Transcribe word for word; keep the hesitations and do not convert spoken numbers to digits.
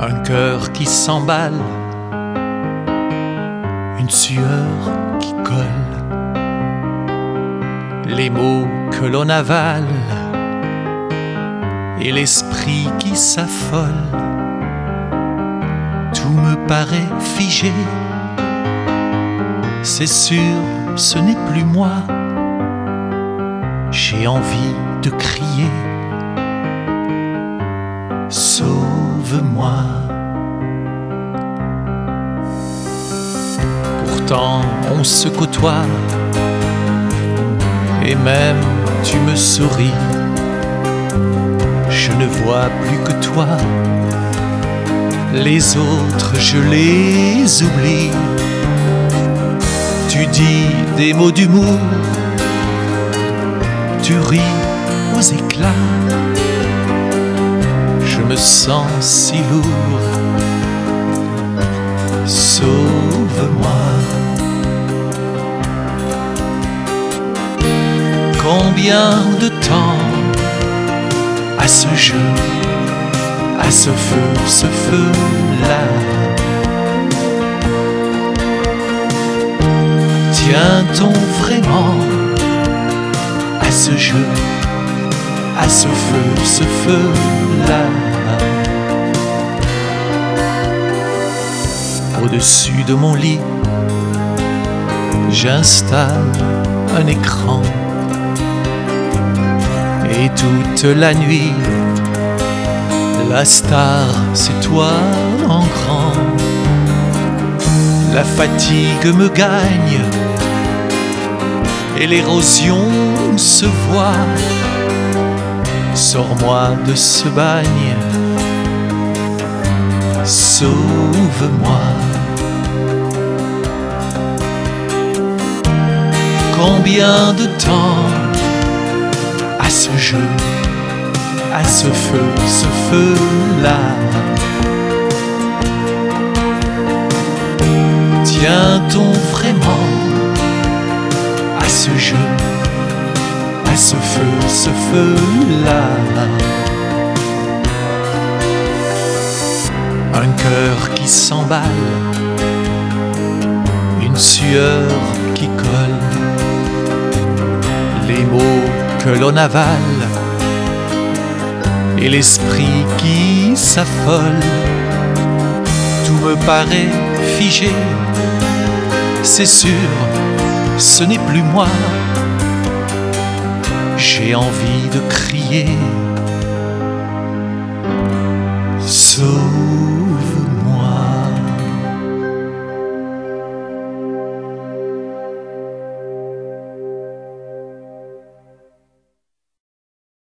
Un cœur qui s'emballe, une sueur qui colle, les mots que l'on avale et l'esprit qui s'affole. Tout me paraît figé, c'est sûr, ce n'est plus moi. J'ai envie de crier, sauve-moi. Pourtant on se côtoie, et même tu me souris. Je ne vois plus que toi, les autres je les oublie. Tu dis des mots d'humour, tu ris aux éclats. Je me sens si lourd, sauve-moi. Combien de temps à ce jeu, à ce feu, ce feu-là? Tient-on vraiment à ce jeu, à ce feu, ce feu-là? Au-dessus de mon lit, j'installe un écran. Et toute la nuit, la star, c'est toi en grand. La fatigue me gagne et l'érosion se voit. Sors-moi de ce bagne, sauve-moi. Combien de temps à ce jeu, à ce feu, ce feu-là? Tient-on vraiment à ce jeu, à ce feu, ce feu-là? Un cœur qui s'emballe, une sueur qui colle, les mots que l'on avale et l'esprit qui s'affole. Tout me paraît figé, c'est sûr, ce n'est plus moi. J'ai envie de crier,